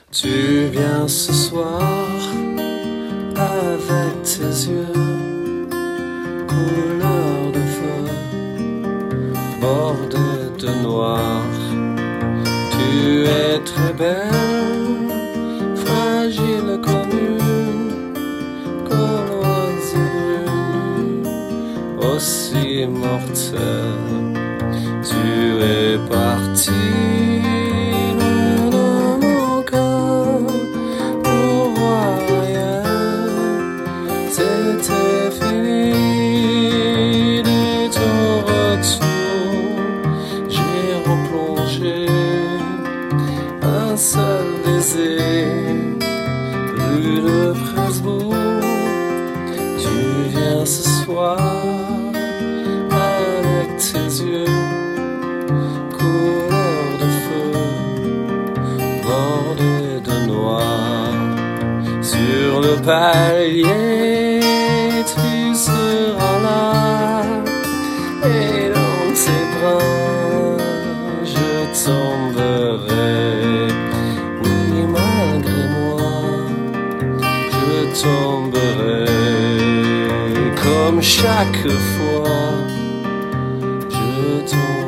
Tu viens ce soir avec tes yeux couleur de feu bordés de noir. Tu es très belle, fragile comme une gauloise brune, aussi mortelle. Tu es parti loin dans mon cœur pour voir ailleurs. C'était fini de ton retour. J'ai replongé un seul désir, rue de Presbourg. Tu viens ce soir avec tes yeux couleur de feu bordés de noir. Sur le palier tu seras là, et dans tes bras je tomberai. Oui, malgré moi je tomberai, comme chaque fois je tomberai.